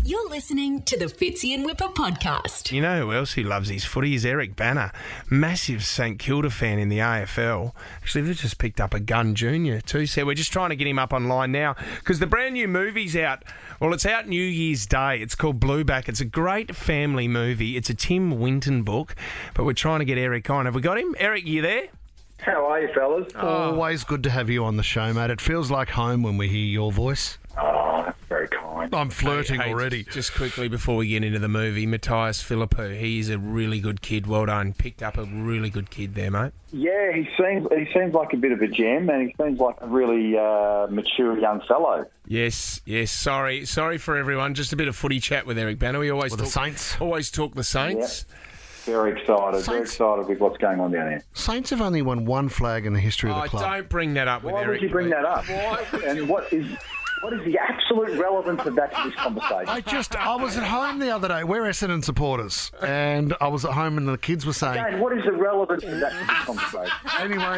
You're listening to the Fitzy and Whipper podcast. You know who else who loves his footy is Eric Banner, massive St Kilda fan in the AFL. Actually, they've just picked up a Gunn Jr. too, so we're just trying to get him up online now because the brand new movie's out. Well, it's out New Year's Day. It's called Blueback. It's a great family movie. It's a Tim Winton book, but we're trying to get Eric on. Have we got him? Eric, you there? How are you, fellas? Always good to have you on the show, mate. It feels like home when we hear your voice. Oh, that's very kind. I'm flirting Hey, already. Just quickly before we get into the movie, Matthias Philippou, he's a really good kid. Well done. Picked up a really good kid there, mate. Yeah, he seems like a bit of a gem, and he seems like a really mature young fellow. Yes. Sorry for everyone. Just a bit of footy chat with Eric Banner. We always With the Saints. Always talk the Saints. Yep. Very excited with what's going on down here. Saints have only won one flag in the history of the club. Don't bring that up with Why Eric. would you bring that up? Why would And what is the absolute relevance of that to this conversation? I was at home the other day. We're Essendon supporters. And I was at home and the kids were saying... Again, what is the relevance of that to this conversation? Anyway,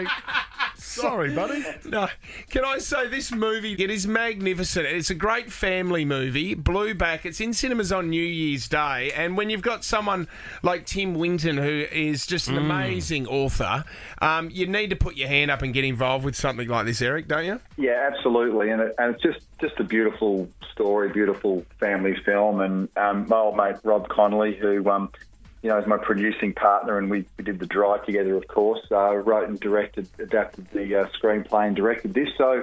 sorry, buddy. No, can I say this movie, it is magnificent. It's a great family movie, Blueback. It's in cinemas on New Year's Day. And when you've got someone like Tim Winton, who is just an amazing author, you need to put your hand up and get involved with something like this, Eric, don't you? Yeah, absolutely. And it's just a beautiful story, beautiful family film. And my old mate, Rob Connolly, who... is my producing partner, and we did The Dry together, of course. Wrote and adapted the screenplay and directed this. So,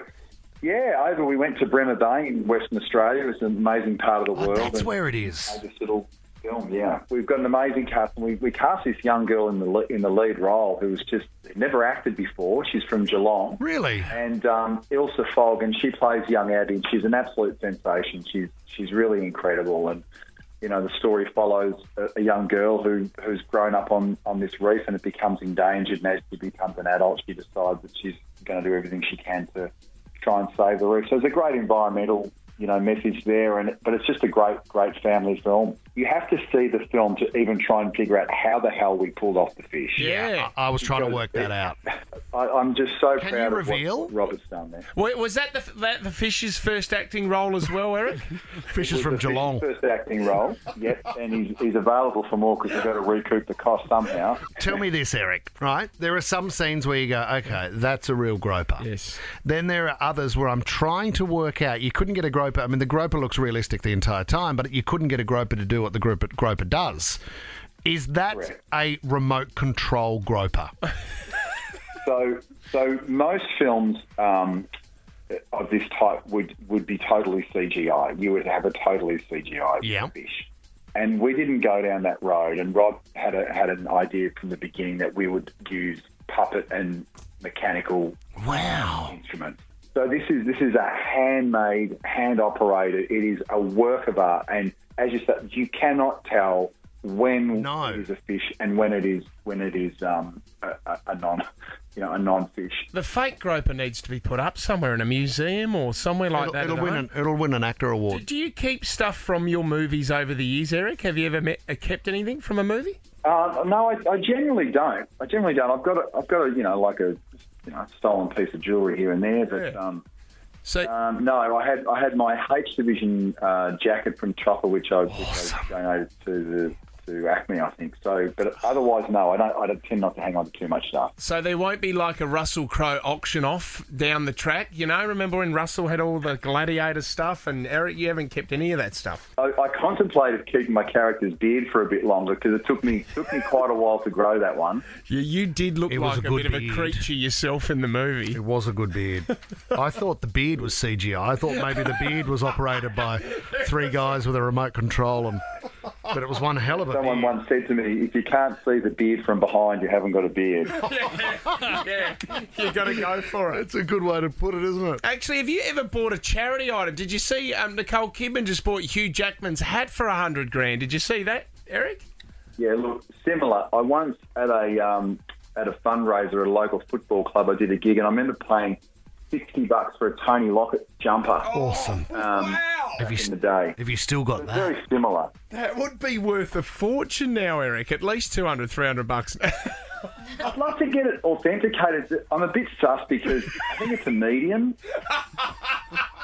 yeah, we went to Bremer Bay in Western Australia. It's an amazing part of the world. That's where it is. This little film, yeah. We've got an amazing cast, and we cast this young girl in the lead role who was just never acted before. She's from Geelong. Really? And Ilsa Fogg, and she plays young Abby, and she's an absolute sensation. She's really incredible, and the story follows a young girl who's grown up on this reef, and it becomes endangered, and as she becomes an adult, she decides that she's going to do everything she can to try and save the reef. So there's a great environmental, message there, but it's just a great family film. You have to see the film to even try and figure out how the hell we pulled off the fish. Yeah. I was trying to work that out. I'm just so Can proud you of reveal? what Robert's done there. Was that the Fish's first acting role as well, Eric? Fish is from Geelong. First acting role, yep, and he's available for more because we've got to recoup the cost somehow. Tell me this, Eric, right? There are some scenes where you go, okay, that's a real groper. Yes. Then there are others where I'm trying to work out, you couldn't get a groper, I mean, the groper looks realistic the entire time, but you couldn't get a groper to do what the groper does. Is that Correct. a remote control groper? So most films of this type would be totally CGI. You would have a totally CGI fish. And we didn't go down that road. And Rob had an idea from the beginning that we would use puppet and mechanical instruments. So this is a handmade, hand-operated. It is a work of art. And as you said, you cannot tell when it is a fish and when it is a non-fish. The fake groper needs to be put up somewhere in a museum or somewhere like that. It'll win an actor award. Do you keep stuff from your movies over the years, Eric? Have you ever kept anything from a movie? No, I generally don't. I've got a stolen piece of jewellery here and there, but no, I had my H Division jacket from Chopper, which I donated to Acme, I think. So, but otherwise, no, I don't tend not to hang on to too much stuff. So there won't be like a Russell Crowe auction off down the track, Remember when Russell had all the Gladiator stuff, and Eric, you haven't kept any of that stuff? I contemplated keeping my character's beard for a bit longer because it took me quite a while to grow that one. You did look like a bit of a creature yourself in the movie. It was a good beard. I thought the beard was CGI. I thought maybe the beard was operated by three guys with a remote control, but it was one hell of a Someone beard. once said to me, if you can't see the beard from behind, you haven't got a beard. Yeah, you got to go for it. It's a good way to put it, isn't it? Actually, have you ever bought a charity item? Did you see Nicole Kidman just bought Hugh Jackman's hat for $100,000? Did you see that, Eric? Yeah, look, similar. I once at a fundraiser at a local football club, I did a gig, and I remember paying $60 for a Tony Lockett jumper. Awesome. Wow. In the day. Have you still got that? Very similar. That would be worth a fortune now, Eric. At least $200, $300. I'd love to get it authenticated. I'm a bit sus because I think it's a medium.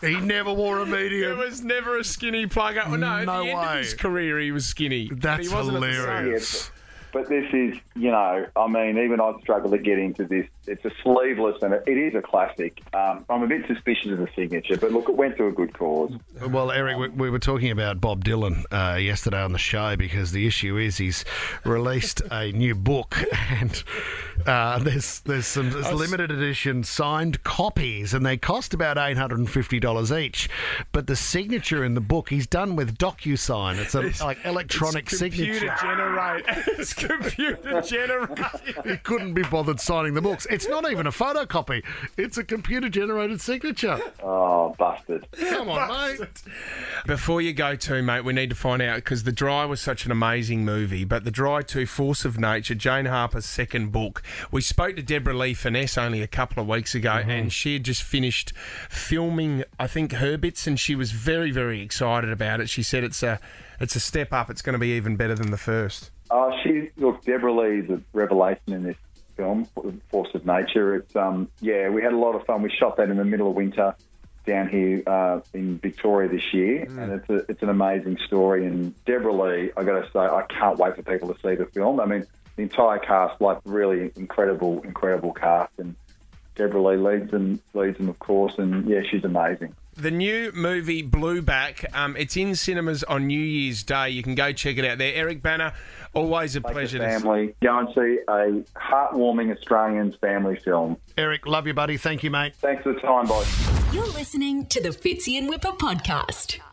He never wore a medium. There was never a skinny plugger. Well, no, No at the end way. of his career, he was skinny. That's he wasn't hilarious. But this is, I mean, even I'd struggle to get into this. It's a sleeveless, and it is a classic. I'm a bit suspicious of the signature, but look, it went to a good cause. Well, Eric, we were talking about Bob Dylan yesterday on the show because the issue is he's released a new book and there's some limited edition signed copies and they cost about $850 each. But the signature in the book he's done with DocuSign. It's like electronic signature. It's computer generated. He couldn't be bothered signing the books. It's not even a photocopy. It's a computer-generated signature. Oh, busted. Come on, mate. Before you go to, mate, we need to find out, because The Dry was such an amazing movie, but The Dry 2, Force of Nature, Jane Harper's second book. We spoke to Deborah Lee Finesse only a couple of weeks ago, and she had just finished filming, I think, her bits, and she was very, very excited about it. She said it's a step up. It's going to be even better than the first. Look, Deborah Lee's a revelation in this film, Force of Nature. It's we had a lot of fun. We shot that in the middle of winter down here in Victoria this year, and it's an amazing story. And Deborah Lee, I got to say, I can't wait for people to see the film. I mean, the entire cast, like really incredible cast, and Deborah Lee leads them, of course, and yeah, she's amazing. The new movie Blueback, it's in cinemas on New Year's Day. You can go check it out there. Eric Bana, always a pleasure. Family, go and see a heartwarming Australian family film. Eric, love you, buddy. Thank you, mate. Thanks for the time, boys. You're listening to the Fitzy and Whipper podcast.